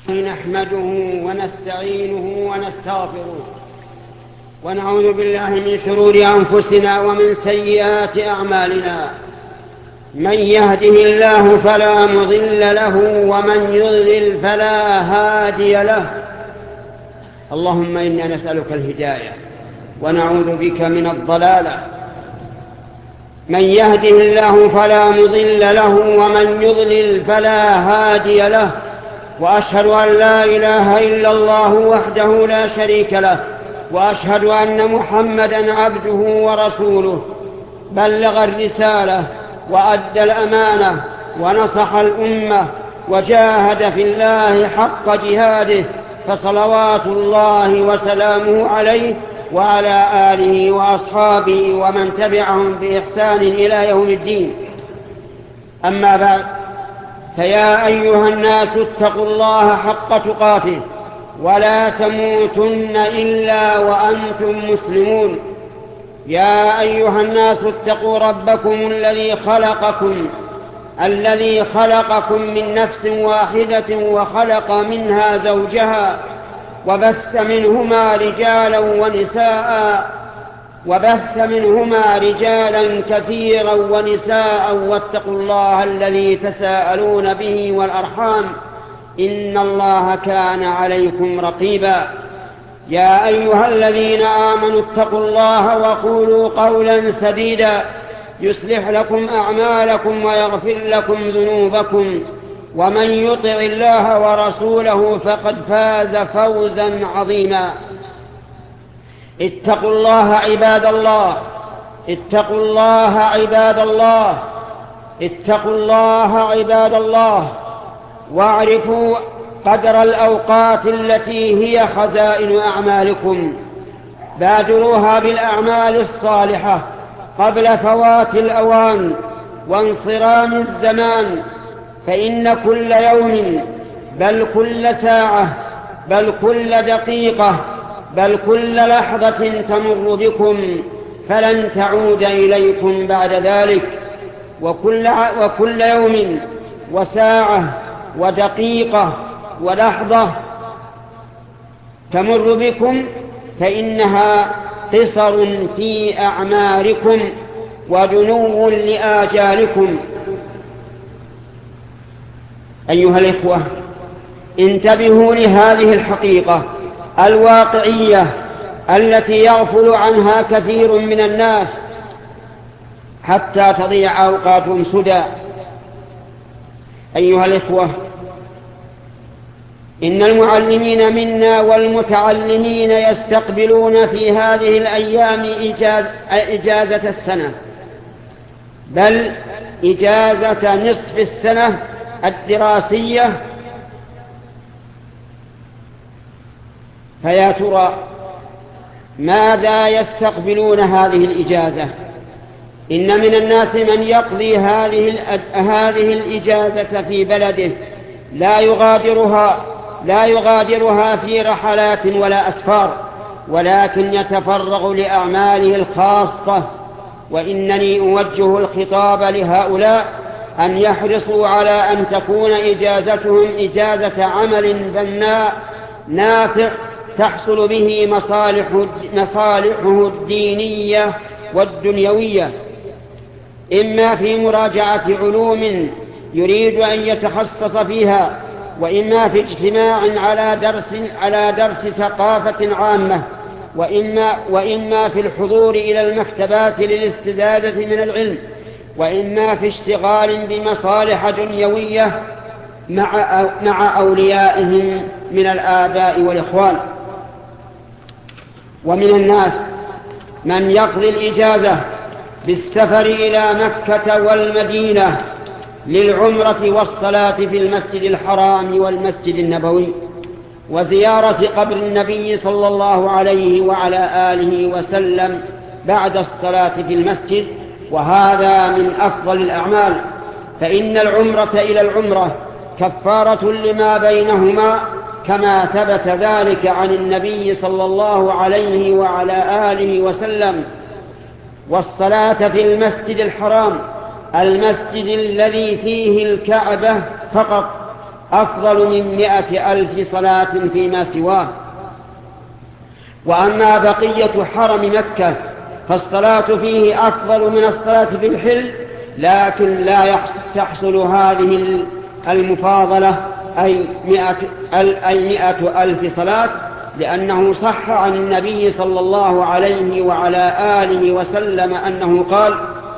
نحمده ونستعينه ونستغفره ونعوذ بالله من شرور أنفسنا ومن سيئات أعمالنا. من يهده الله فلا مضل له ومن يضلل فلا هادي له. اللهم إنا نسألك الهداية ونعوذ بك من الضلالة. من يهده الله فلا مضل له ومن يضلل فلا هادي له. وأشهد أن لا إله إلا الله وحده لا شريك له، وأشهد أن محمدًا عبده ورسوله، بلغ الرسالة وأدى الأمانة ونصح الأمة وجاهد في الله حق جهاده، فصلوات الله وسلامه عليه وعلى آله وأصحابه ومن تبعهم بإحسان إلى يوم الدين. أما بعد، فيا أيها الناس اتقوا الله حق تقاته ولا تموتن إلا وأنتم مسلمون. يا أيها الناس اتقوا ربكم الذي خلقكم من نفس واحدة وخلق منها زوجها وبث منهما رجالا كثيرا ونساء، واتقوا الله الذي تساءلون به والأرحام، إن الله كان عليكم رقيبا. يا أيها الذين آمنوا اتقوا الله وقولوا قولا سديدا يصلح لكم أعمالكم ويغفر لكم ذنوبكم، ومن يطع الله ورسوله فقد فاز فوزا عظيما. اتقوا الله عباد الله، اتقوا الله عباد الله، اتقوا الله عباد الله، واعرفوا قدر الأوقات التي هي خزائن أعمالكم. بادروها بالأعمال الصالحة قبل فوات الأوان وانصرام الزمان، فإن كل يوم بل كل ساعة بل كل دقيقة بل كل لحظة تمر بكم فلن تعود إليكم بعد ذلك. وكل يوم وساعة ودقيقة ولحظة تمر بكم فإنها قصر في أعماركم ودنو لآجالكم. أيها الإخوة، انتبهوا لهذه الحقيقة الواقعية التي يغفل عنها كثير من الناس حتى تضيع أوقاتهم سدى. أيها الإخوة، إن المعلمين منا والمتعلمين يستقبلون في هذه الأيام إجازة السنة، بل إجازة نصف السنة الدراسية. فيا ترى ماذا يستقبلون هذه الإجازة؟ إن من الناس من يقضي هذه الإجازة في بلده لا يغادرها في رحلات ولا أسفار، ولكن يتفرغ لأعماله الخاصة. وإنني أوجه الخطاب لهؤلاء أن يحرصوا على أن تكون إجازتهم إجازة عمل بناء نافع تحصل به مصالحه الدينية والدنيوية، إما في مراجعة علوم يريد أن يتخصص فيها، وإما في اجتماع على درس ثقافة عامة، وإما في الحضور إلى المكتبات للاستزادة من العلم، وإما في اشتغال بمصالح دنيوية مع أوليائهم من الآباء والإخوان. ومن الناس من يقضي الإجازة بالسفر إلى مكة والمدينة للعمرة والصلاة في المسجد الحرام والمسجد النبوي، وزيارة قبر النبي صلى الله عليه وعلى آله وسلم بعد الصلاة في المسجد، وهذا من أفضل الأعمال، فإن العمرة إلى العمرة كفارة لما بينهما، كما ثبت ذلك عن النبي صلى الله عليه وعلى آله وسلم. والصلاة في المسجد الحرام، المسجد الذي فيه الكعبة فقط، أفضل من 100,000 صلاة فيما سواه. وأما بقية حرم مكة فالصلاة فيه أفضل من الصلاة في الحل، لكن لا تحصل هذه المفاضلة أي 100,000 صلاة، لأنه صح عن النبي صلى الله عليه وعلى آله وسلم أنه قال: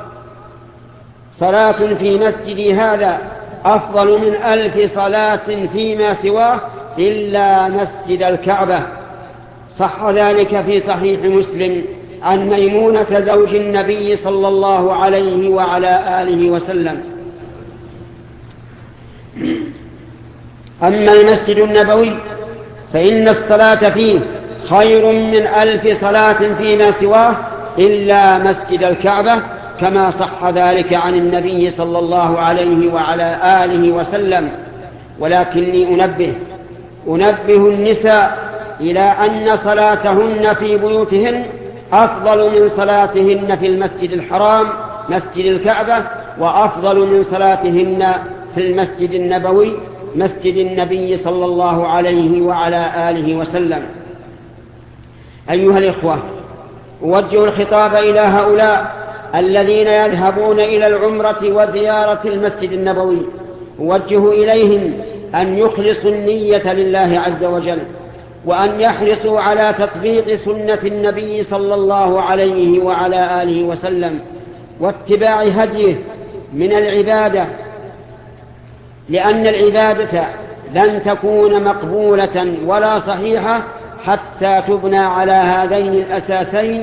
صلاة في مسجدي هذا أفضل من 1000 صلاة فيما سواه إلا مسجد الكعبة. صح ذلك في صحيح مسلم عن ميمونة زوج النبي صلى الله عليه وعلى آله وسلم. أما المسجد النبوي فإن الصلاة فيه خير من 1000 صلاة فيما سواه إلا مسجد الكعبة، كما صح ذلك عن النبي صلى الله عليه وعلى آله وسلم. ولكني أنبه النساء إلى أن صلاتهن في بيوتهن أفضل من صلاتهن في المسجد الحرام مسجد الكعبة، وأفضل من صلاتهن في المسجد النبوي مسجد النبي صلى الله عليه وعلى آله وسلم. أيها الإخوة، أوجه الخطاب إلى هؤلاء الذين يذهبون إلى العمرة وزيارة المسجد النبوي، أوجه إليهم أن يخلصوا النية لله عز وجل، وأن يحرصوا على تطبيق سنة النبي صلى الله عليه وعلى آله وسلم واتباع هديه من العبادة، لأن العبادة لن تكون مقبولة ولا صحيحة حتى تبنى على هذين الأساسين: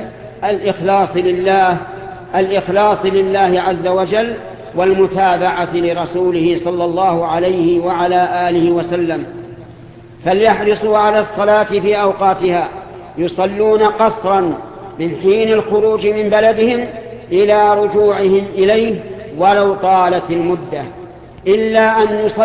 الإخلاص لله عز وجل، والمتابعة لرسوله صلى الله عليه وعلى آله وسلم. فليحرصوا على الصلاة في أوقاتها، يصلون قصرا من حين الخروج من بلدهم إلى رجوعهم إليه ولو طالت المدة، إلا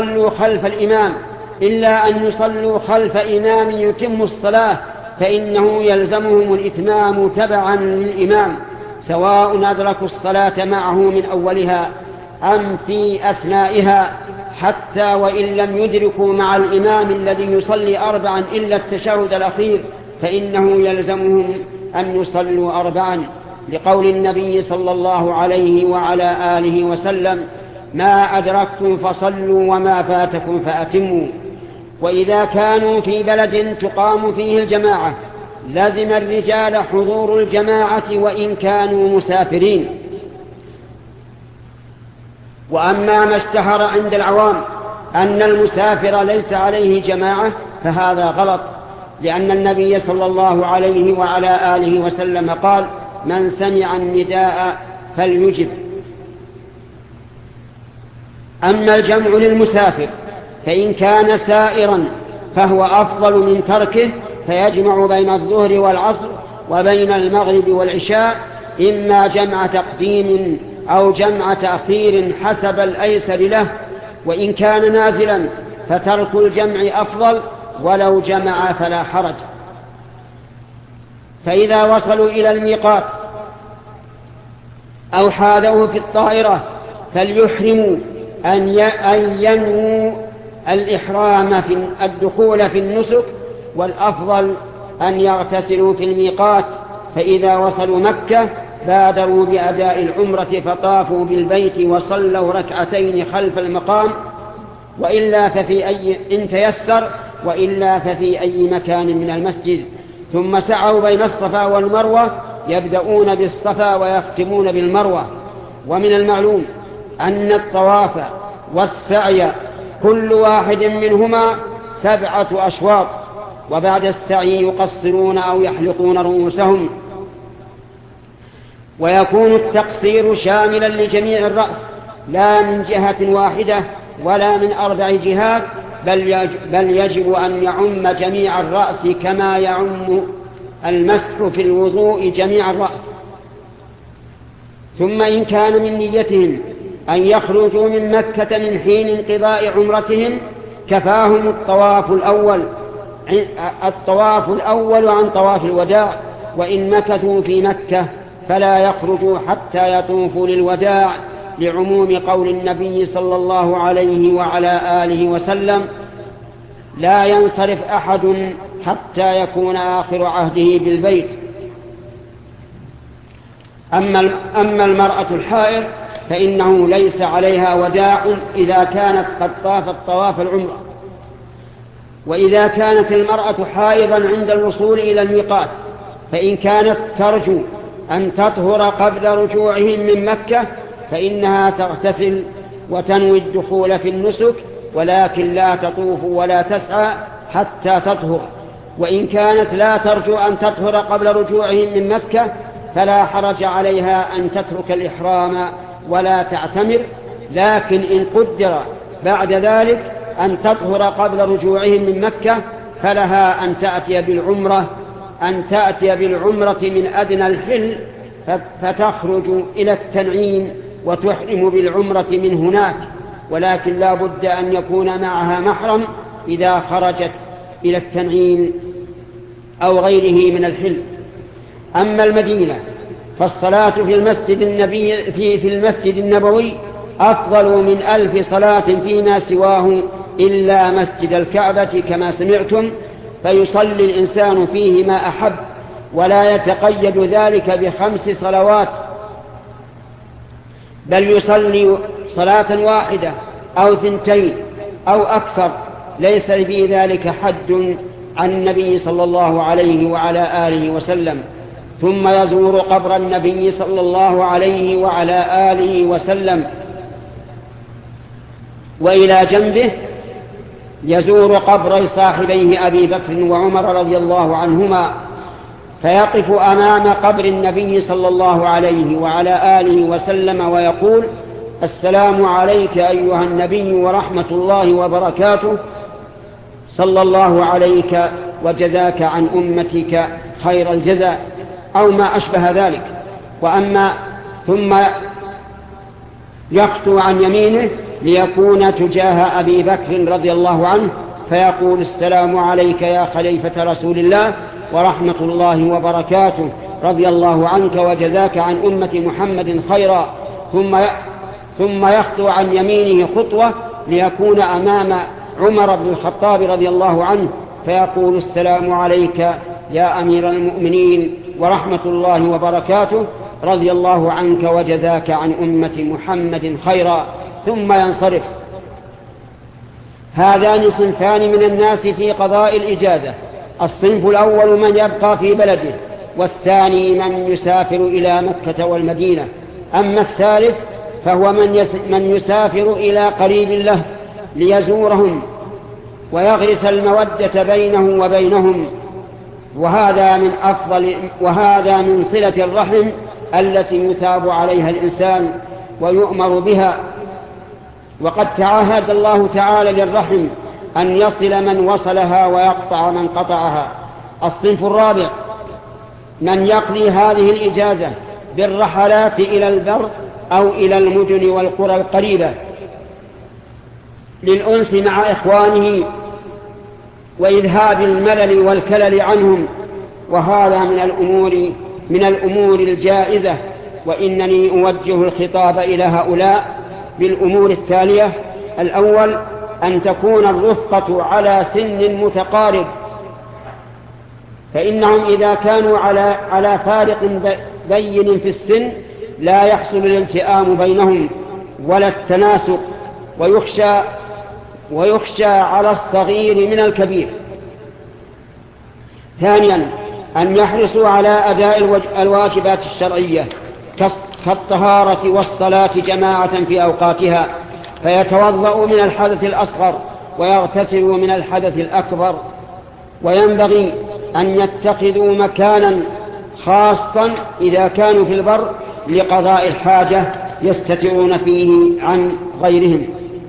أن يصلوا خلف إمام يتم الصلاة، فإنه يلزمهم الإتمام تبعا للإمام، سواء أدركوا الصلاة معه من أولها أم في أثنائها، حتى وإن لم يدركوا مع الإمام الذي يصلي 4 إلا التشهد الأخير، فإنه يلزمهم أن يصلوا 4، لقول النبي صلى الله عليه وعلى آله وسلم: ما أدركتم فصلوا وما فاتكم فأتموا. وإذا كانوا في بلد تقام فيه الجماعة لازم الرجال حضور الجماعة وإن كانوا مسافرين. وأما ما اشتهر عند العوام أن المسافر ليس عليه جماعة فهذا غلط، لأن النبي صلى الله عليه وعلى آله وسلم قال: من سمع النداء فليجب. أما الجمع للمسافر فإن كان سائرا فهو أفضل من تركه، فيجمع بين الظهر والعصر وبين المغرب والعشاء، إما جمع تقديم أو جمع تأخير حسب الأيسر له. وإن كان نازلا فترك الجمع أفضل، ولو جمع فلا حرج. فإذا وصلوا إلى الميقات أو حاذوه في الطائرة فليحرموا أن ينووا الإحرام في الدخول في النسك، والأفضل أن يغتسلوا في الميقات. فإذا وصلوا مكة بادروا بأداء العمرة فطافوا بالبيت وصلوا 2 خلف المقام، وإلا ففي إن تيسر، وإلا ففي أي مكان من المسجد، ثم سعوا بين الصفا والمروة، يبدأون بالصفا ويختمون بالمروة. ومن المعلوم أن الطواف والسعي كل واحد منهما 7 أشواط، وبعد السعي يقصرون أو يحلقون رؤوسهم، ويكون التقصير شاملا لجميع الرأس، لا من جهة واحدة ولا من 4 جهات، بل يجب أن يعم جميع الرأس كما يعم المسح في الوضوء جميع الرأس. م إن كان من نيتهم أن يخرجوا من مكة من حين انقضاء عمرتهم كفاهم الطواف الأول عن طواف الوداع، وإن مكثوا في مكة فلا يخرجوا حتى يطوفوا للوداع لعموم قول النبي صلى الله عليه وعلى آله وسلم: لا ينصرف أحد حتى يكون آخر عهده بالبيت. أما المرأة الحائض فإنه ليس عليها وداع إذا كانت قد طافت طواف العمرة. وإذا كانت المرأة حائضا عند الوصول إلى الميقات، فإن كانت ترجو أن تطهر قبل رجوعهم من مكة فإنها تغتسل وتنوي الدخول في النسك، ولكن لا تطوف ولا تسعى حتى تطهر. وإن كانت لا ترجو أن تطهر قبل رجوعهم من مكة فلا حرج عليها أن تترك الإحرام ولا تعتمر، لكن إن قدر بعد ذلك أن تطهر قبل رجوعهم من مكة فلها أن تأتي بالعمرة من أدنى الحل فتخرج إلى التنعيم وتحرم بالعمرة من هناك، ولكن لا بد أن يكون معها محرم إذا خرجت إلى التنعيم أو غيره من الحل. أما المدينة فالصلاة في المسجد النبوي أفضل من 1000 صلاة فيما سواه إلا مسجد الكعبة كما سمعتم، فيصلي الإنسان فيه ما أحب، ولا يتقيد ذلك ب5 صلوات، بل يصلي صلاة واحدة أو 2 أو أكثر، ليس في ذلك حد عن النبي صلى الله عليه وعلى آله وسلم. ثم يزور قبر النبي صلى الله عليه وعلى آله وسلم، وإلى جنبه يزور قبر صاحبيه أبي بكر وعمر رضي الله عنهما، فيقف أمام قبر النبي صلى الله عليه وعلى آله وسلم ويقول: السلام عليك أيها النبي ورحمة الله وبركاته، صلى الله عليك وجزاك عن أمتك خير الجزاء، أو ما أشبه ذلك. ثم يخطو عن يمينه ليكون تجاه أبي بكر رضي الله عنه فيقول: السلام عليك يا خليفة رسول الله ورحمة الله وبركاته، رضي الله عنك وجزاك عن أمة محمد خيرا. ثم يخطو عن يمينه خطوة ليكون أمام عمر بن الخطاب رضي الله عنه فيقول: السلام عليك يا أمير المؤمنين ورحمة الله وبركاته، رضي الله عنك وجزاك عن أمة محمد خيرا، ثم ينصرف. هذان صنفان من الناس في قضاء الإجازة: الصنف الأول من يبقى في بلده، والثاني من يسافر إلى مكة والمدينة. أما الثالث فهو من يسافر إلى قريب له ليزورهم ويغرس المودة بينه وبينهم، وهذا من صلة الرحم التي يثاب عليها الإنسان ويؤمر بها. وقد تعاهد الله تعالى للرحم أن يصل من وصلها ويقطع من قطعها. الصنف الرابع من يقضي هذه الإجازة بالرحلات إلى البر أو إلى المدن والقرى القريبة للأنس مع إخوانه وإذهاب الملل والكلل عنهم، وهذا من الأمور الجائزة. وإنني أوجه الخطاب إلى هؤلاء بالأمور التالية: الأول أن تكون الرفقة على سن متقارب، فإنهم إذا كانوا على فارق بين في السن لا يحصل الالتئام بينهم ولا التناسق، ويخشى على الصغير من الكبير. ثانيا أن يحرصوا على أداء الواجبات الشرعية كالطهارة والصلاة جماعة في أوقاتها، فيتوضأوا من الحدث الأصغر ويغتسلوا من الحدث الأكبر. وينبغي أن يتخذوا مكانا خاصا إذا كانوا في البر لقضاء الحاجة يستترون فيه عن غيرهم.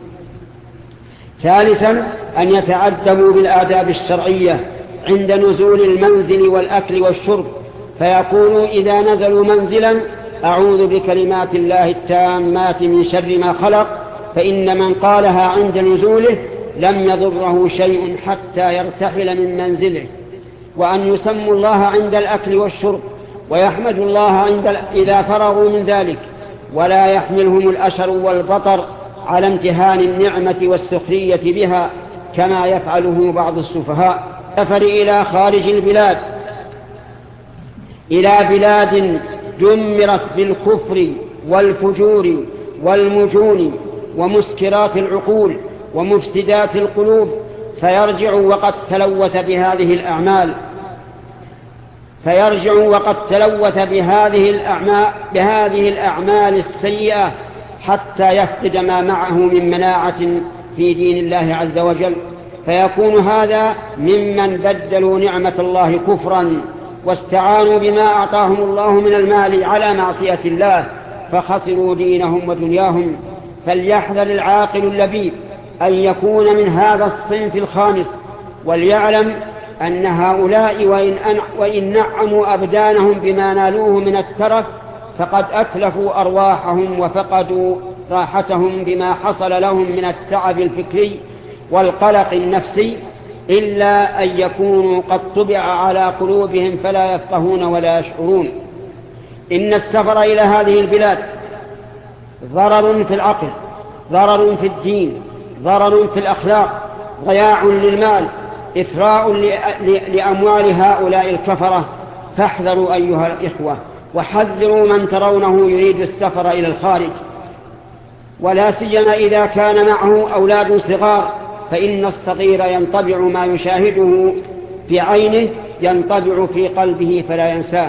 ثالثا أن يتأدبوا بالآداب الشرعية عند نزول المنزل والأكل والشرب، فيقولوا إذا نزلوا منزلا: أعوذ بكلمات الله التامات من شر ما خلق، فإن من قالها عند نزوله لم يضره شيء حتى يرتحل من منزله. وأن يسموا الله عند الأكل والشرب، ويحمدوا الله إذا فرغوا من ذلك، ولا يحملهم الأشر والبطر على امتهان النعمة والسخرية بها كما يفعله بعض السفهاء. سفر إلى خارج البلاد، إلى بلاد دمرت بالكفر والفجور والمجون ومسكرات العقول ومفسدات القلوب، فيرجع وقد تلوث بهذه الأعمال السيئة حتى يفقد ما معه من مناعة في دين الله عز وجل، فيكون هذا ممن بدلوا نعمة الله كفرا واستعانوا بما أعطاهم الله من المال على معصية الله فخسروا دينهم ودنياهم. فليحذر العاقل اللبيب أن يكون من هذا الصنف الخامس، وليعلم أن هؤلاء وإن نعموا أبدانهم بما نالوه من الترف فقد أتلفوا أرواحهم وفقدوا راحتهم بما حصل لهم من التعب الفكري والقلق النفسي، إلا أن يكونوا قد طبع على قلوبهم فلا يفقهون ولا يشعرون. إن السفر إلى هذه البلاد ضرر في العقل، ضرر في الدين، ضرر في الأخلاق، ضياع للمال، إثراء لأموال هؤلاء الكفرة. فاحذروا أيها الإخوة وحذروا من ترونه يريد السفر إلى الخارج، ولا سيما إذا كان معه أولاد صغار، فإن الصغير ينطبع ما يشاهده في عينه ينطبع في قلبه فلا ينساه.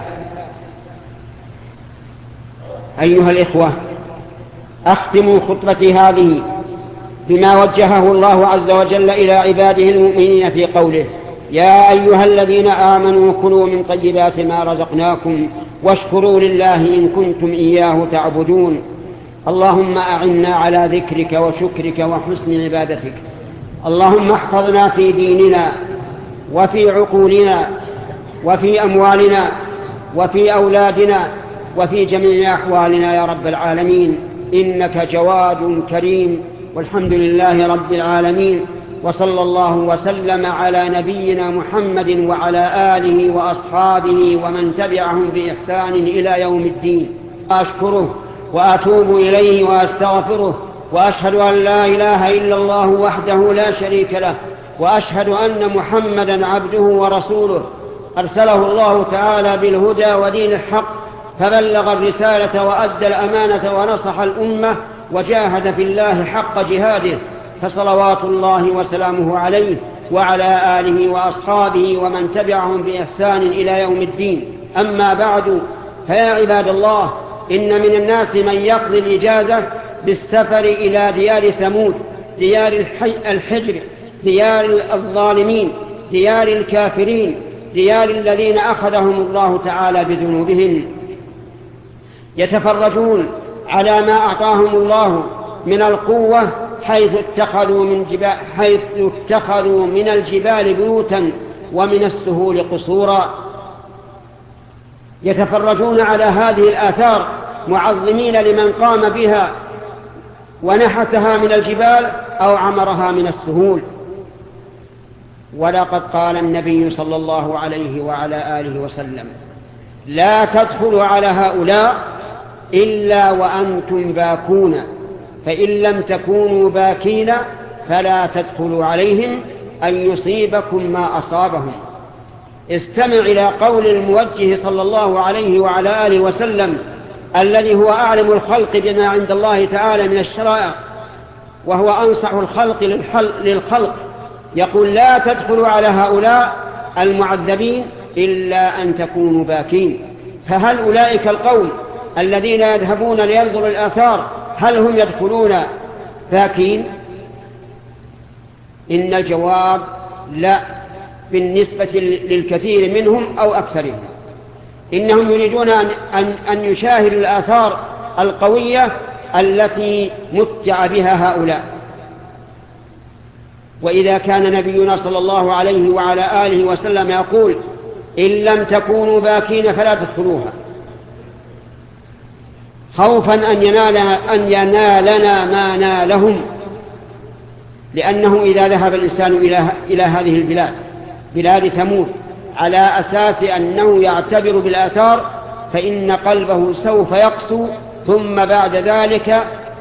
أيها الإخوة، أختم خطبتي هذه بما وجهه الله عز وجل إلى عباده المؤمنين في قوله: يا أيها الذين آمنوا كلوا من طيبات ما رزقناكم واشكروا لله إن كنتم إياه تعبدون. اللهم أعنا على ذكرك وشكرك وحسن عبادتك. اللهم احفظنا في ديننا وفي عقولنا وفي أموالنا وفي أولادنا وفي جميع أحوالنا يا رب العالمين، إنك جواد كريم. والحمد لله رب العالمين، وصلى الله وسلم على نبينا محمد وعلى آله وأصحابه ومن تبعهم بإحسان إلى يوم الدين. أشكره وأتوب إليه وأستغفره، وأشهد أن لا إله إلا الله وحده لا شريك له، وأشهد أن محمدا عبده ورسوله أرسله الله تعالى بالهدى ودين الحق، فبلغ الرسالة وأدى الأمانة ونصح الأمة وجاهد في الله حق جهاده، فصلوات الله وسلامه عليه وعلى آله وأصحابه ومن تبعهم بإحسان إلى يوم الدين. أما بعد، فيا عباد الله، إن من الناس من يقضي الإجازة بالسفر إلى ديار ثمود، ديار الحجر، ديار الظالمين، ديار الكافرين، ديار الذين أخذهم الله تعالى بذنوبهم، يتفرجون على ما أعطاهم الله من القوة، حيث اتخذوا من الجبال بيوتا ومن السهول قصورا. يتفرجون على هذه الآثار معظمين لمن قام بها ونحتها من الجبال أو عمرها من السهول. ولقد قال النبي صلى الله عليه وعلى آله وسلم: لا تدخلوا على هؤلاء إلا وأنتم باكون، فإن لم تكونوا باكين فلا تدخلوا عليهم أن يصيبكم ما أصابهم. استمع إلى قول الموجه صلى الله عليه وعلى آله وسلم الذي هو أعلم الخلق بما عند الله تعالى من الشرائع، وهو أنصح الخلق للخلق، يقول: لا تدخلوا على هؤلاء المعذبين إلا أن تكونوا باكين. فهل أولئك القوم الذين يذهبون لينظروا الآثار هل هم يدخلون باكين؟ إن الجواب لا، بالنسبة للكثير منهم أو أكثرهم. إنهم يريدون أن يشاهدوا الآثار القوية التي متع بها هؤلاء. وإذا كان نبينا صلى الله عليه وعلى آله وسلم يقول: إن لم تكونوا باكين فلا تدخلوها، خوفا أن ينالنا ما نالهم، لأنه إذا ذهب الإنسان إلى هذه البلاد، بلاد ثمود، على أساس أنه يعتبر بالآثار، فإن قلبه سوف يقسو ثم بعد ذلك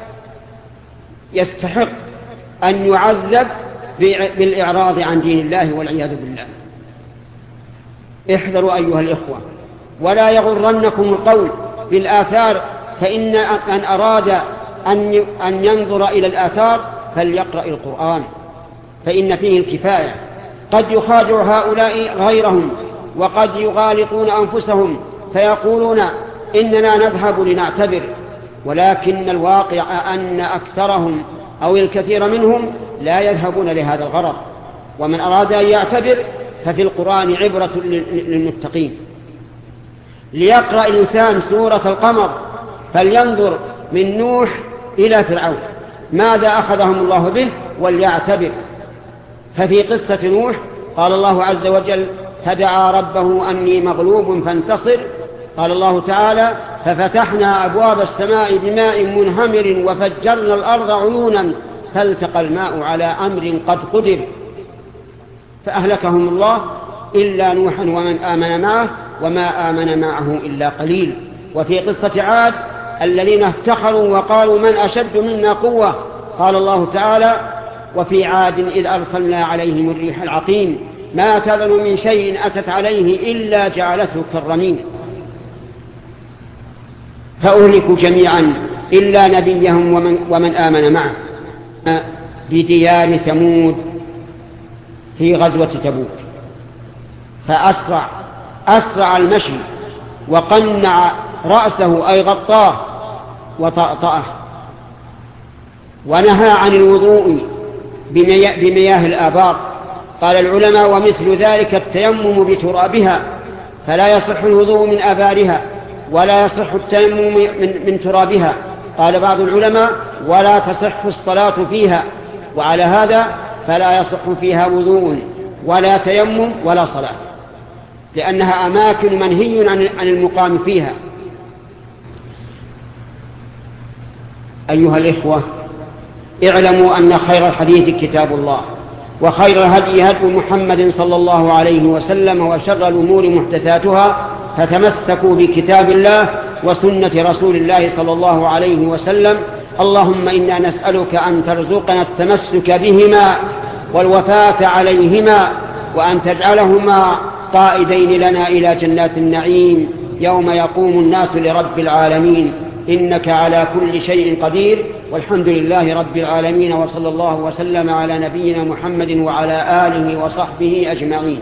يستحق أن يعذب بالإعراض عن دين الله والعياذ بالله. احذروا أيها الإخوة، ولا يغرنكم القول بالآثار، فإن من أراد أن ينظر إلى الآثار فليقرأ القرآن، فإن فيه الكفاية. قد يخادع هؤلاء غيرهم، وقد يغالطون أنفسهم فيقولون إننا نذهب لنعتبر، ولكن الواقع أن أكثرهم أو الكثير منهم لا يذهبون لهذا الغرض. ومن أراد أن يعتبر ففي القرآن عبرة للمتقين. ليقرأ الإنسان سورة القمر فلينظر من نوح إلى فرعون ماذا أخذهم الله به وليعتبر. ففي قصة نوح قال الله عز وجل: فدعا ربه أني مغلوب فانتصر. قال الله تعالى: ففتحنا أبواب السماء بماء منهمر وفجرنا الأرض عيونا فالتقى الماء على أمر قد قدر، فأهلكهم الله إلا نوحا ومن آمن معه وما آمن معه إلا قليل. وفي قصة عاد الذين افتخروا وقالوا: من أشد منا قوة؟ قال الله تعالى: وفي عاد إذ أرسلنا عليهم الريح العقيم ما تذر من شيء أتت عليه إلا جعلته كالرميم. فأهلكوا جميعا إلا نبيهم ومن آمن معه بديار ثمود في غزوة تبوك، فأسرع المشي وقنع رأسه أي غطاه وطأطأه، ونهى عن الوضوء بمياه الآبار. قال العلماء: ومثل ذلك التيمم بترابها، فلا يصح الوضوء من آبارها ولا يصح التيمم من ترابها. قال بعض العلماء: ولا تصح الصلاة فيها، وعلى هذا فلا يصح فيها وضوء ولا تيمم ولا صلاة، لأنها أماكن منهي عن المقام فيها. أيها الإخوة، اعلموا أن خير الحديث كتاب الله، وخير الهدي هدي محمد صلى الله عليه وسلم، وشر الأمور محدثاتها، فتمسكوا بكتاب الله وسنة رسول الله صلى الله عليه وسلم. اللهم إنا نسألك أن ترزقنا التمسك بهما والوفاة عليهما، وأن تجعلهما قائدين لنا إلى جنات النعيم يوم يقوم الناس لرب العالمين، إنك على كل شيء قدير. والحمد لله رب العالمين، وصلى الله وسلم على نبينا محمد وعلى آله وصحبه أجمعين.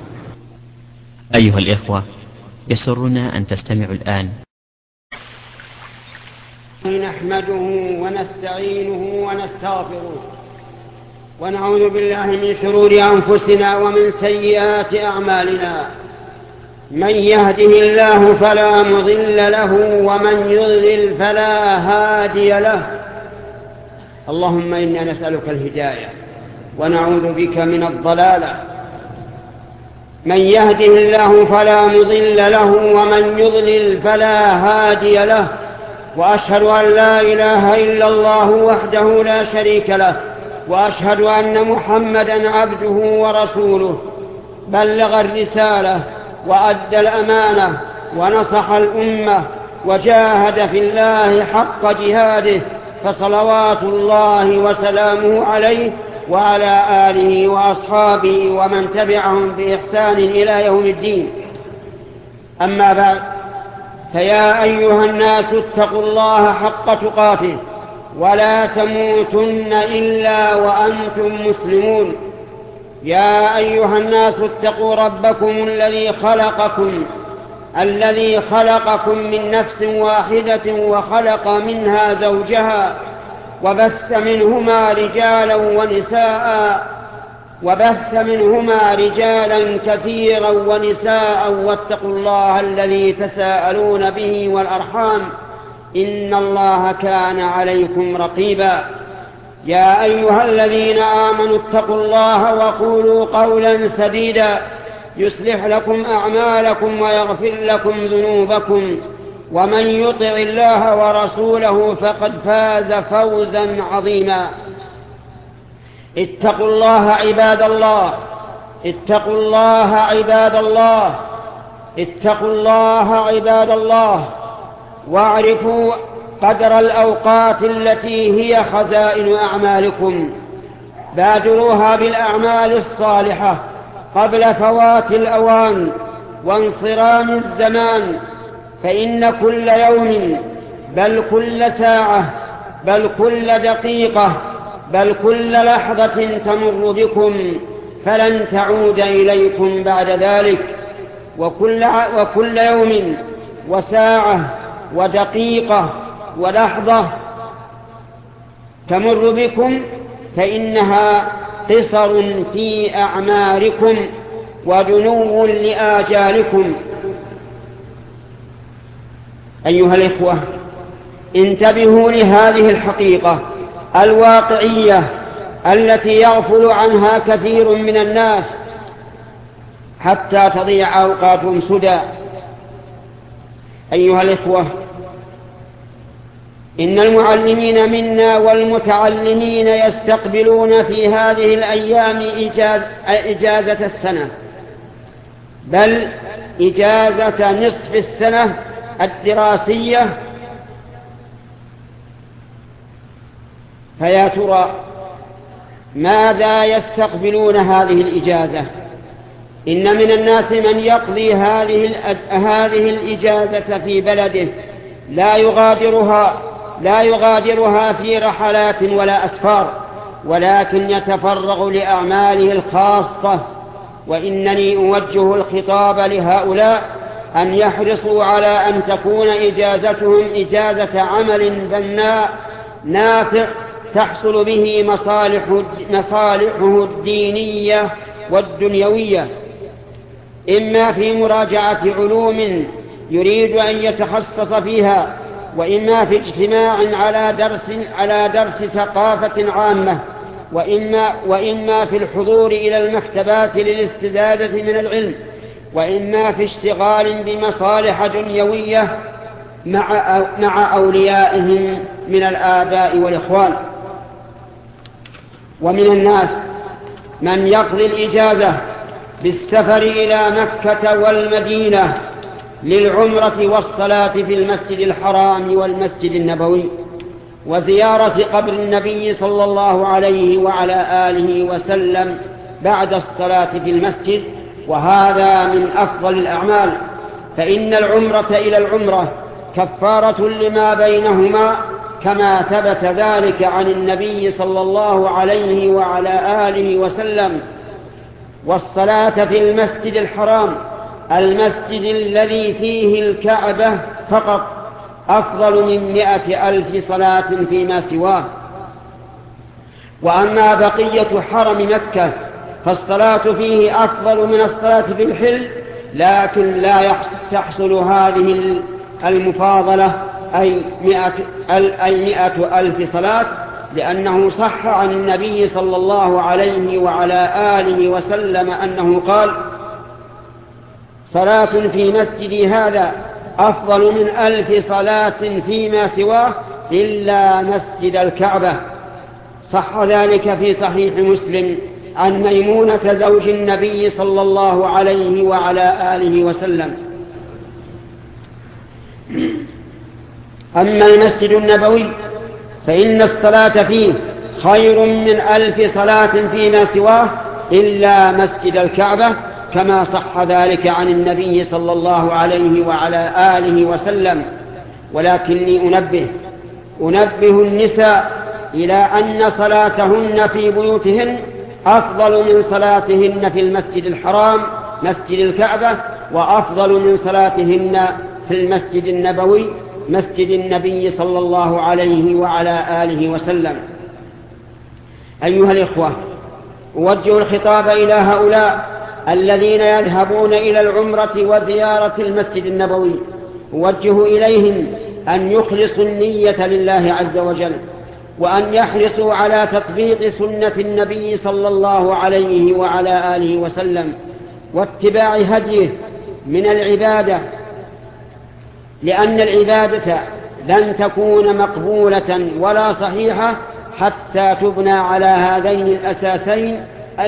أيها الإخوة، يسرنا أن تستمعوا الآن. نحمده ونستعينه ونستغفره، ونعوذ بالله من شرور أنفسنا ومن سيئات أعمالنا. من يهده الله فلا مضل له، ومن يضلل فلا هادي له. اللهم إنا نسألك الهداية ونعوذ بك من الضلالة. من يهده الله فلا مضل له، ومن يضلل فلا هادي له. وأشهد أن لا إله إلا الله وحده لا شريك له، وأشهد أن محمدا عبده ورسوله، بلغ الرسالة وأدى الأمانة ونصح الأمة وجاهد في الله حق جهاده، فصلوات الله وسلامه عليه وعلى آله وأصحابه ومن تبعهم بإحسان إلى يوم الدين. أما بعد، فيا أيها الناس اتقوا الله حق تقاته ولا تموتن إلا وأنتم مسلمون. يا أيها الناس اتقوا ربكم الذي خلقكم من نفس واحدة وخلق منها زوجها وبث منهما رجالا كثيرا ونساء، واتقوا الله الذي تساءلون به والأرحام، إن الله كان عليكم رقيبا. يا أيها الذين آمنوا اتقوا الله وقولوا قولا سديدا يصلح لكم أعمالكم ويغفر لكم ذنوبكم، ومن يطع الله ورسوله فقد فاز فوزا عظيما. اتقوا الله عباد الله، اتقوا الله عباد الله، اتقوا الله عباد الله، واعرفوا قدر الأوقات التي هي خزائن أعمالكم. بادروها بالأعمال الصالحة قبل فوات الأوان وانصرام الزمان، فإن كل يوم بل كل ساعة بل كل دقيقة بل كل لحظة تمر بكم فلن تعود إليكم بعد ذلك. وكل يوم وساعة ودقيقة ولحظة تمر بكم فإنها قصر في أعماركم ودنو لآجالكم. أيها الإخوة، انتبهوا لهذه الحقيقة الواقعية التي يغفل عنها كثير من الناس حتى تضيع أوقاتهم سدى. أيها الإخوة، إن المعلمين منا والمتعلمين يستقبلون في هذه الأيام إجازة السنة، بل إجازة نصف السنة الدراسية. فيا ترى ماذا يستقبلون هذه الإجازة؟ إن من الناس من يقضي هذه الإجازة في بلده لا يغادرها في رحلات ولا أسفار، ولكن يتفرغ لأعماله الخاصة. وإنني أوجه الخطاب لهؤلاء أن يحرصوا على أن تكون إجازتهم إجازة عمل بناء نافع تحصل به مصالحه الدينية والدنيوية، إما في مراجعة علوم يريد أن يتخصص فيها، وإما في اجتماع على درس ثقافة عامة، وإما في الحضور إلى المكتبات للاستزادة من العلم، وإما في اشتغال بمصالح دنيوية مع أوليائهم من الآباء والإخوان. ومن الناس من يقضي الإجازة بالسفر إلى مكة والمدينة للعمرة والصلاة في المسجد الحرام والمسجد النبوي، وزيارة قبر النبي صلى الله عليه وعلى آله وسلم بعد الصلاة في المسجد، وهذا من أفضل الأعمال، فإن العمرة إلى العمرة كفارة لما بينهما، كما ثبت ذلك عن النبي صلى الله عليه وعلى آله وسلم. والصلاة في المسجد الحرام، المسجد الذي فيه الكعبة فقط، أفضل من 100,000 صلاة فيما سواه. وأما بقية حرم مكة فالصلاة فيه أفضل من الصلاة في الحل، لكن لا تحصل هذه المفاضلة أي 100,000 صلاة، لأنه صح عن النبي صلى الله عليه وعلى آله وسلم أنه قال: صلاة في مسجدي هذا أفضل من 1000 صلاة فيما سواه إلا مسجد الكعبة. صح ذلك في صحيح مسلم عن ميمونة زوج النبي صلى الله عليه وعلى آله وسلم. أما المسجد النبوي فإن الصلاة فيه خير من 1000 صلاة فيما سواه إلا مسجد الكعبة، كما صح ذلك عن النبي صلى الله عليه وعلى آله وسلم. ولكني أنبه النساء إلى أن صلاتهن في بيوتهن أفضل من صلاتهن في المسجد الحرام مسجد الكعبة، وأفضل من صلاتهن في المسجد النبوي مسجد النبي صلى الله عليه وعلى آله وسلم. أيها الإخوة، أوجه الخطاب إلى هؤلاء الذين يذهبون إلى العمرة وزيارة المسجد النبوي، أوجه إليهم أن يخلصوا النية لله عز وجل، وأن يحرصوا على تطبيق سنة النبي صلى الله عليه وعلى آله وسلم واتباع هديه من العبادة، لأن العبادة لن تكون مقبولة ولا صحيحة حتى تبنى على هذين الأساسين: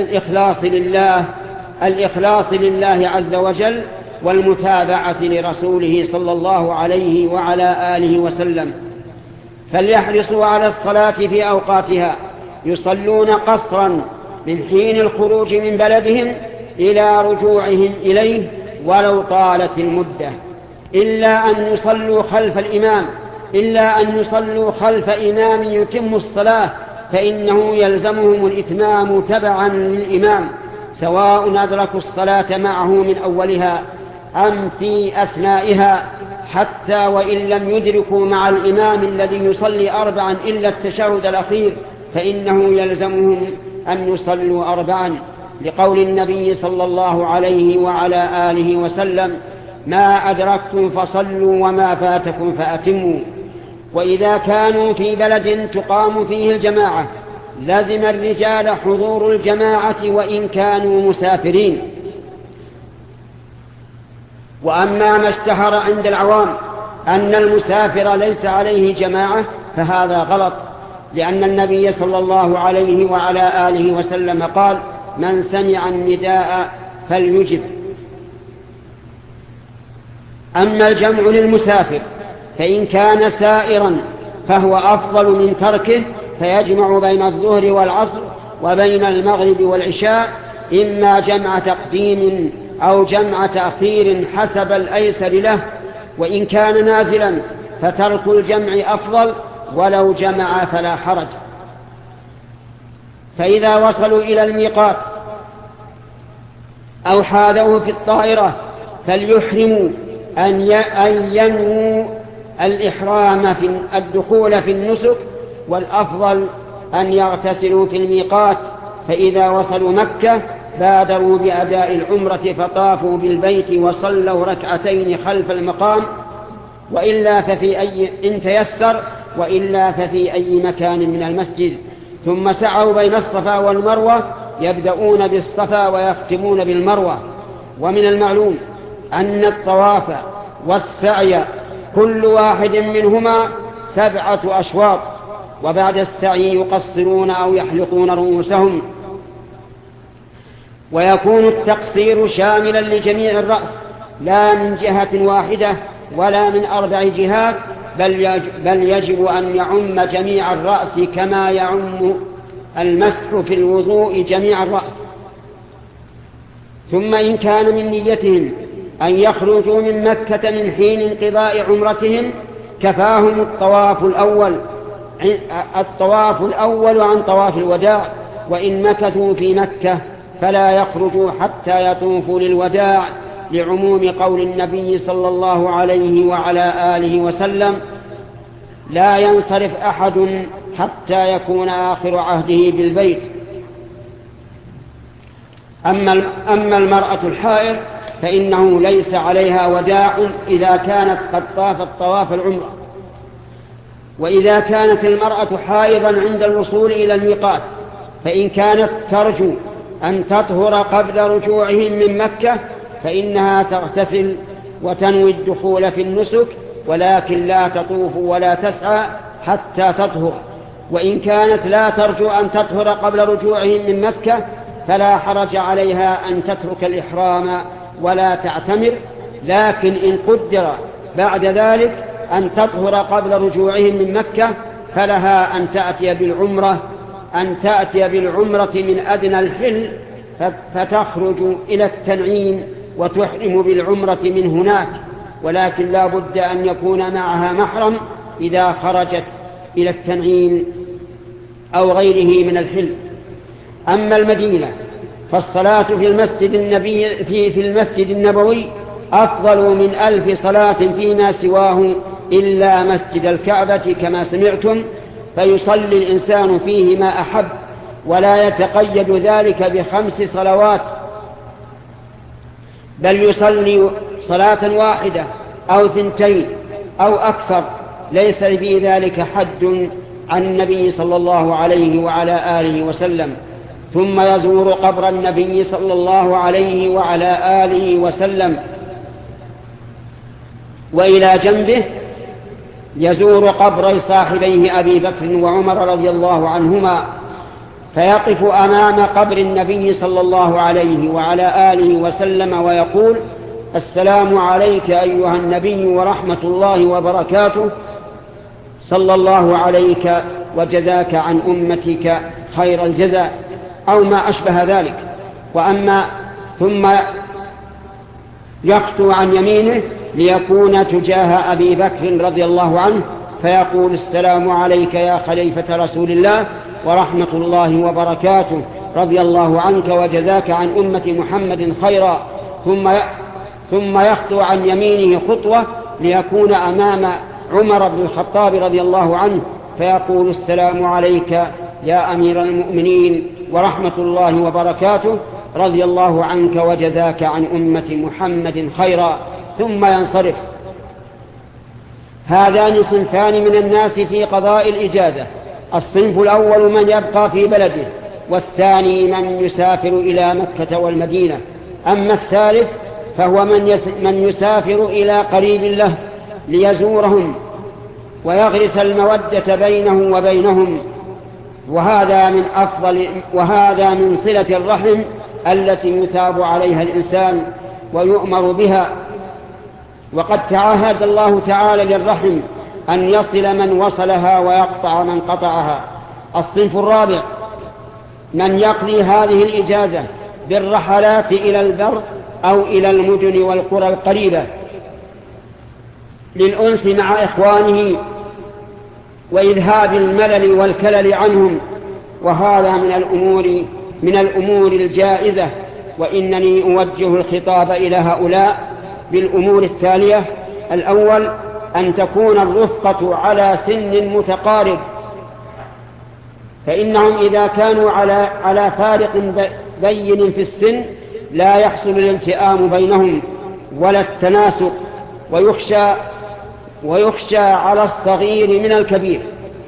الإخلاص لله عز وجل، والمتابعة لرسوله صلى الله عليه وعلى آله وسلم. فليحرصوا على الصلاة في أوقاتها، يصلون قصرا من حين الخروج من بلدهم إلى رجوعهم إليه ولو طالت المدة، إلا أن يصلوا خلف إمام يتم الصلاة، فإنه يلزمهم الإتمام تبعا للإمام، سواء أدركوا الصلاة معه من أولها أم في أثنائها، حتى وإن لم يدركوا مع الإمام الذي يصلي 4 إلا التشهد الأخير، فإنه يلزمهم أن يصلوا 4، لقول النبي صلى الله عليه وعلى آله وسلم: ما أدركتم فصلوا وما فاتكم فأتموا. وإذا كانوا في بلد تقام فيه الجماعة لزم الرجال حضور الجماعة وإن كانوا مسافرين. وأما ما اشتهر عند العوام أن المسافر ليس عليه جماعة فهذا غلط، لأن النبي صلى الله عليه وعلى آله وسلم قال: من سمع النداء فليجب. أما الجمع للمسافر فإن كان سائرا فهو أفضل من تركه، فيجمع بين الظهر والعصر وبين المغرب والعشاء، إما جمع تقديم أو جمع تأخير حسب الأيسر له. وإن كان نازلا فترك الجمع أفضل، ولو جمع فلا حرج. فإذا وصلوا إلى الميقات أو حاذوه في الطائرة فليحرموا أن ينووا الإحرام في الدخول في النسك، والأفضل أن يغتسلوا في الميقات. فإذا وصلوا مكة بادروا بأداء العمرة فطافوا بالبيت وصلوا 2 خلف المقام، وإلا ففي إن تيسر، وإلا ففي أي مكان من المسجد، ثم سعوا بين الصفا والمروة، يبدأون بالصفا ويختمون بالمروة. ومن المعلوم أن الطواف والسعي كل واحد منهما 7 أشواط، وبعد السعي يقصرون أو يحلقون رؤوسهم، ويكون التقصير شاملا لجميع الرأس، لا من جهة واحدة ولا من 4 جهات، بل يجب أن يعم جميع الرأس كما يعم المسح في الوضوء جميع الرأس. ثم إن كان من نيتهم أن يخرجوا من مكة من حين انقضاء عمرتهم كفاهم الطواف الأول عن طواف الوداع، وإن مكثوا في مكة فلا يخرجوا حتى يطوفوا للوداع، لعموم قول النبي صلى الله عليه وعلى آله وسلم: لا ينصرف أحد حتى يكون آخر عهده بالبيت. أما المرأة الحائض فإنه ليس عليها وداع إذا كانت قد طافت طواف العمرة. وإذا كانت المرأة حائضا عند الوصول إلى الميقات فإن كانت ترجو أن تطهر قبل رجوعهم من مكة فإنها تغتسل وتنوي الدخول في النسك، ولكن لا تطوف ولا تسعى حتى تطهر. وإن كانت لا ترجو أن تطهر قبل رجوعهم من مكة فلا حرج عليها أن تترك الإحرام ولا تعتمر، لكن إن قدر بعد ذلك أن تطهر قبل رجوعهم من مكة فلها أن تأتي بالعمرة من أدنى الحل، فتخرج إلى التنعيم وتحرم بالعمرة من هناك، ولكن لا بد أن يكون معها محرم إذا خرجت إلى التنعيم أو غيره من الحل. أما المدينة فالصلاة في المسجد النبوي أفضل من 1000 صلاة فيما سواه إلا مسجد الكعبة كما سمعتم، فيصلي الإنسان فيه ما أحب، ولا يتقيد ذلك ب5 صلوات، بل يصلي صلاة واحدة أو 2 أو أكثر، ليس في ذلك حد عن النبي صلى الله عليه وعلى آله وسلم. ثم يزور قبر النبي صلى الله عليه وعلى آله وسلم، وإلى جنبه يزور قبر صاحبيه أبي بكر وعمر رضي الله عنهما، فيقف أمام قبر النبي صلى الله عليه وعلى آله وسلم ويقول: السلام عليك أيها النبي ورحمة الله وبركاته. صلى الله عليك وجزاك عن أمتك خير الجزاء أو ما أشبه ذلك. وأما ثم يخطو عن يمينه ليكون تجاه أبي بكر رضي الله عنه فيقول السلام عليك يا خليفة رسول الله ورحمة الله وبركاته رضي الله عنك وجزاك عن أمة محمد خيرا، ثم يخطو عن يمينه خطوة ليكون أمام عمر بن الخطاب رضي الله عنه فيقول السلام عليك يا أمير المؤمنين ورحمة الله وبركاته رضي الله عنك وجزاك عن أمة محمد خيرا، ثم ينصرف. هذان صنفان من الناس في قضاء الإجازة: الصنف الأول من يبقى في بلده، والثاني من يسافر إلى مكة والمدينة. أما الثالث فهو من يسافر إلى قريب له ليزورهم ويغرس المودة بينه وبينهم، وهذا من صلة الرحم التي يثاب عليها الإنسان ويؤمر بها. وقد تعاهد الله تعالى للرحم أن يصل من وصلها ويقطع من قطعها. الصنف الرابع من يقضي هذه الإجازة بالرحلات إلى البر أو إلى المدن والقرى القريبة للأنس مع إخوانه وإذهاب الملل والكلل عنهم، وهذا من الأمور الجائزة. وإنني أوجه الخطاب إلى هؤلاء بالأمور التالية: الأول أن تكون الرفقة على سن متقارب، فإنهم إذا كانوا على فارق بين في السن لا يحصل الالتئام بينهم ولا التناسق، ويخشى على الصغير من الكبير.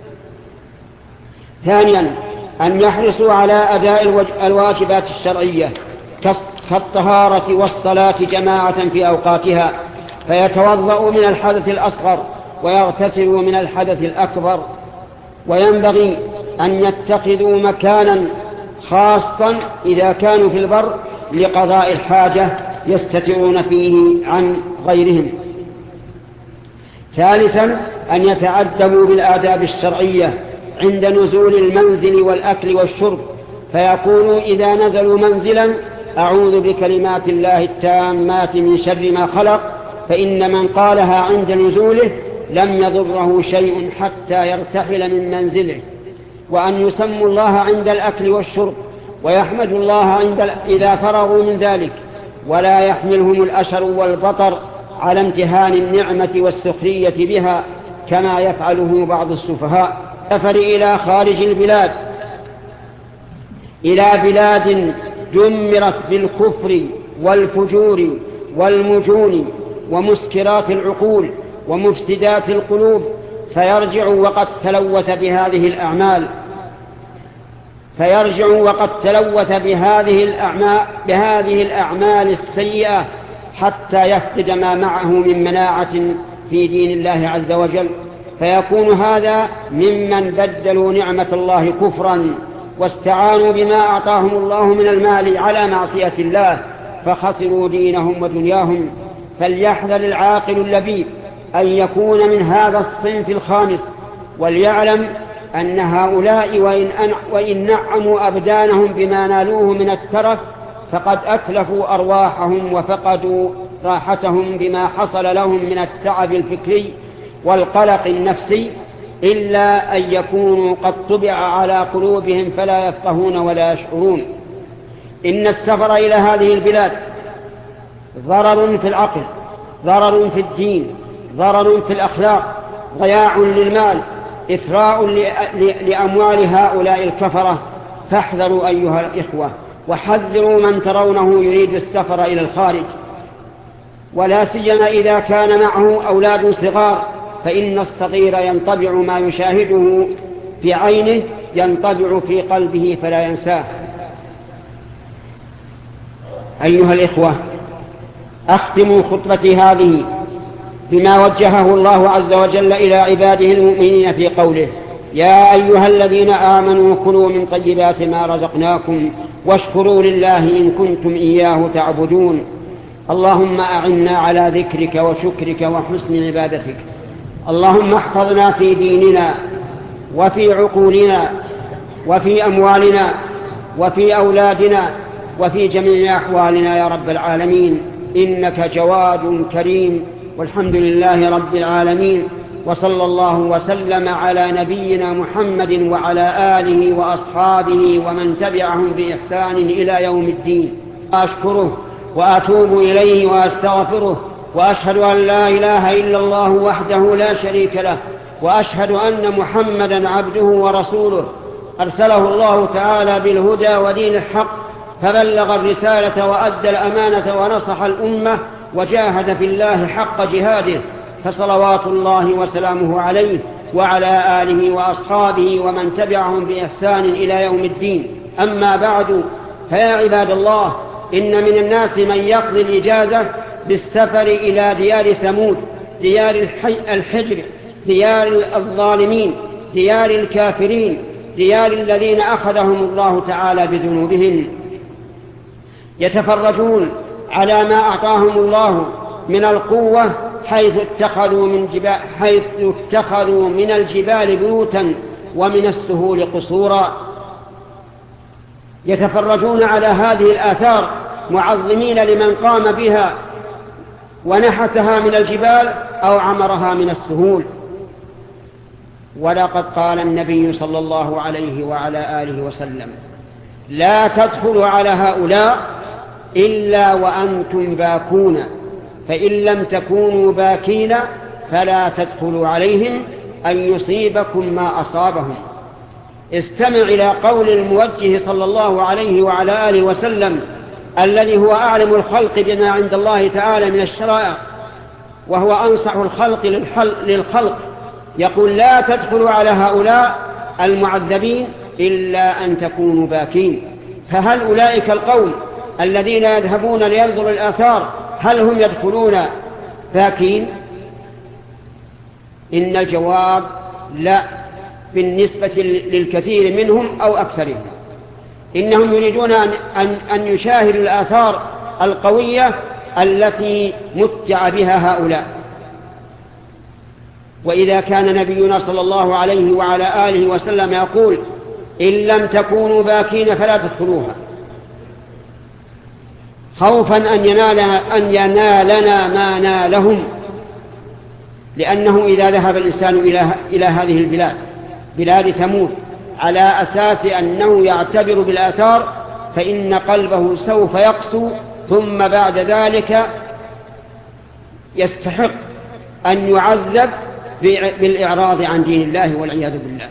ثانيا أن يحرصوا على أداء الواجبات الشرعية كالطهارة والصلاة جماعة في أوقاتها، فيتوضأوا من الحدث الأصغر ويغتسلوا من الحدث الأكبر. وينبغي أن يتخذوا مكانا خاصا إذا كانوا في البر لقضاء الحاجة يستترون فيه عن غيرهم. ثالثا أن يتأدبوا بالآداب الشرعية عند نزول المنزل والأكل والشرب، فيقولوا إذا نزلوا منزلا: أعوذ بكلمات الله التامات من شر ما خلق، فإن من قالها عند نزوله لم يضره شيء حتى يرتحل من منزله. وأن يسموا الله عند الأكل والشرب ويحمدوا الله إذا فرغوا من ذلك، ولا يحملهم الأشر والبطر على امتهان النعمة والسخرية بها كما يفعله بعض السفهاء. سفر إلى خارج البلاد إلى بلاد جمرت بالكفر والفجور والمجون ومسكرات العقول ومفسدات القلوب، فيرجع وقد تلوث بهذه الأعمال السيئة حتى يفقد ما معه من مناعة في دين الله عز وجل، فيكون هذا ممن بدلوا نعمة الله كفرا واستعانوا بما أعطاهم الله من المال على معصية الله فخسروا دينهم ودنياهم. فليحذر العاقل اللبيب أن يكون من هذا الصنف الخامس، وليعلم أن هؤلاء وإن نعموا أبدانهم بما نالوه من الترف فقد أتلفوا أرواحهم وفقدوا راحتهم بما حصل لهم من التعب الفكري والقلق النفسي، إلا أن يكونوا قد طبع على قلوبهم فلا يفقهون ولا يشعرون. إن السفر إلى هذه البلاد ضرر في العقل، ضرر في الدين، ضرر في الأخلاق، ضياع للمال، إثراء لأموال هؤلاء الكفرة. فاحذروا أيها الإخوة وحذروا من ترونه يريد السفر إلى الخارج، ولا سيما إذا كان معه أولاد صغار، فإن الصغير ينطبع ما يشاهده في عينه ينطبع في قلبه فلا ينساه. أيها الإخوة، أختم خطبتي هذه بما وجهه الله عز وجل إلى عباده المؤمنين في قوله: يا أيها الذين آمنوا كلوا من طيبات ما رزقناكم واشكروا لله إن كنتم إياه تعبدون. اللهم أعنا على ذكرك وشكرك وحسن عبادتك. اللهم احفظنا في ديننا وفي عقولنا وفي أموالنا وفي أولادنا وفي جميع أحوالنا يا رب العالمين، إنك جواد كريم. والحمد لله رب العالمين، وصلى الله وسلم على نبينا محمد وعلى آله وأصحابه ومن تبعهم بإحسان إلى يوم الدين. أشكره وأتوب إليه وأستغفره، وأشهد أن لا إله إلا الله وحده لا شريك له، وأشهد أن محمدا عبده ورسوله أرسله الله تعالى بالهدى ودين الحق، فبلغ الرسالة وأدى الأمانة ونصح الأمة وجاهد في الله حق جهاده، فصلوات الله وسلامه عليه وعلى آله وأصحابه ومن تبعهم بإحسان إلى يوم الدين. أما بعد، فيا عباد الله، إن من الناس من يقضي الإجازة بالسفر إلى ديار ثمود، ديار الحجر، ديار الظالمين، ديار الكافرين، ديار الذين أخذهم الله تعالى بذنوبهم، يتفرجون على ما أعطاهم الله من القوة، حيث اتخذوا من الجبال بيوتا ومن السهول قصورا. يتفرجون على هذه الآثار معظمين لمن قام بها ونحتها من الجبال أو عمرها من السهول. ولقد قال النبي صلى الله عليه وعلى آله وسلم: لا تدخلوا على هؤلاء إلا وأنتم باكون، فإن لم تكونوا باكين فلا تدخلوا عليهم أن يصيبكم ما أصابهم. استمع إلى قول الموجه صلى الله عليه وعلى آله وسلم، الذي هو أعلم الخلق بما عند الله تعالى من الشرائع، وهو أنصح الخلق للخلق، يقول: لا تدخلوا على هؤلاء المعذبين إلا أن تكونوا باكين. فهل أولئك القوم الذين يذهبون لينظروا الآثار هل هم يدخلون باكين؟ إن الجواب لا، بالنسبة للكثير منهم أو أكثرهم. إنهم يريدون أن يشاهدوا الآثار القوية التي متع بها هؤلاء. وإذا كان نبينا صلى الله عليه وعلى آله وسلم يقول: إن لم تكونوا باكين فلا تدخلوها، خوفا أن ينالنا ما نالهم، لأنه إذا ذهب الإنسان إلى هذه البلاد، بلاد ثمود، على أساس أنه يعتبر بالآثار، فإن قلبه سوف يقسو، ثم بعد ذلك يستحق أن يعذب بالإعراض عن دين الله والعياذ بالله.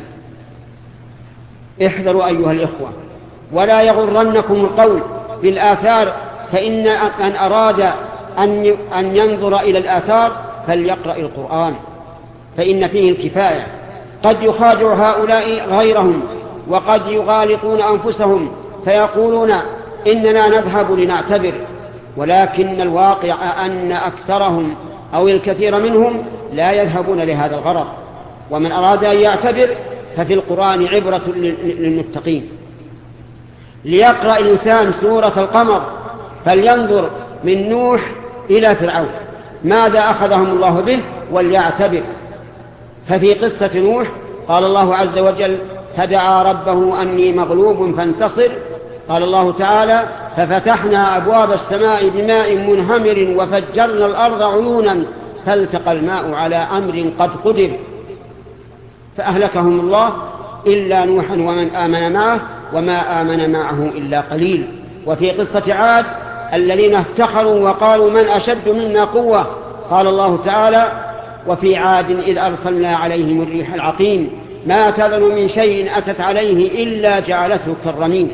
احذروا أيها الإخوة، ولا يغرنكم القول بالآثار، فإن من أراد أن ينظر إلى الآثار فليقرأ القرآن، فإن فيه الكفاية. قد يخادع هؤلاء غيرهم، وقد يغالطون أنفسهم فيقولون: إننا نذهب لنعتبر، ولكن الواقع أن أكثرهم أو الكثير منهم لا يذهبون لهذا الغرض. ومن أراد أن يعتبر ففي القرآن عبرة للمتقين. ليقرأ الإنسان سورة القمر فلينظر من نوح إلى فرعون ماذا أخذهم الله به وليعتبر. ففي قصة نوح قال الله عز وجل: فدعا ربه أني مغلوب فانتصر. قال الله تعالى: ففتحنا أبواب السماء بماء منهمر وفجرنا الأرض عيونا فالتقى الماء على أمر قد قدر، فأهلكهم الله إلا نوحا ومن آمن معه وما آمن معه إلا قليل. وفي قصة عاد الذين افتخروا وقالوا: من أشد منا قوة؟ قال الله تعالى: وفي عاد إذ أرسلنا عليهم الريح العقيم ما تذر من شيء أتت عليه إلا جعلته كالرميم.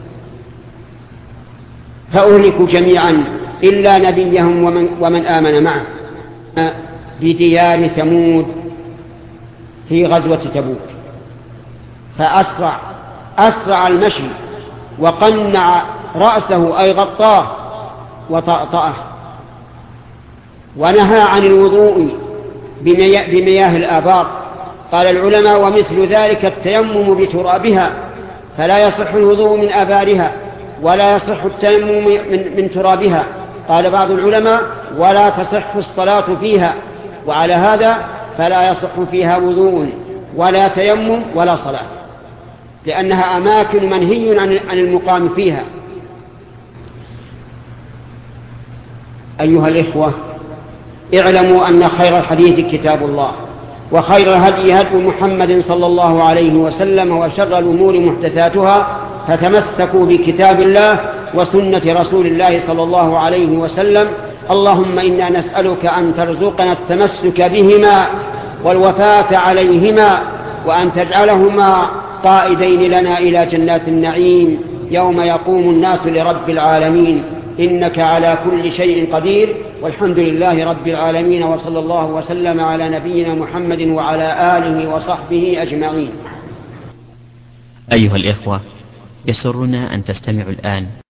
فأهلكوا جميعا إلا نبيهم ومن آمن معه بديار ثمود في غزوة تبوك. فأسرع المشي وقنع رأسه أي غطاه وطأطأه، ونهى عن الوضوء بمياه الآبار. قال العلماء: ومثل ذلك التيمم بترابها، فلا يصح الوضوء من آبارها ولا يصح التيمم من ترابها. قال بعض العلماء: ولا تصح الصلاة فيها. وعلى هذا فلا يصح فيها وضوء ولا تيمم ولا صلاة، لأنها أماكن منهي عن المقام فيها. أيها الإخوة، اعلموا أن خير الحديث كتاب الله، وخير الهدي هدي محمد صلى الله عليه وسلم، وشر الأمور محدثاتها، فتمسكوا بكتاب الله وسنة رسول الله صلى الله عليه وسلم. اللهم إنا نسألك أن ترزقنا التمسك بهما والوفاة عليهما، وأن تجعلهما قائدين لنا إلى جنات النعيم يوم يقوم الناس لرب العالمين، إنك على كل شيء قدير، والحمد لله رب العالمين، وصلى الله وسلم على نبينا محمد وعلى آله وصحبه أجمعين. أيها الإخوة، يسرنا أن تستمعوا الآن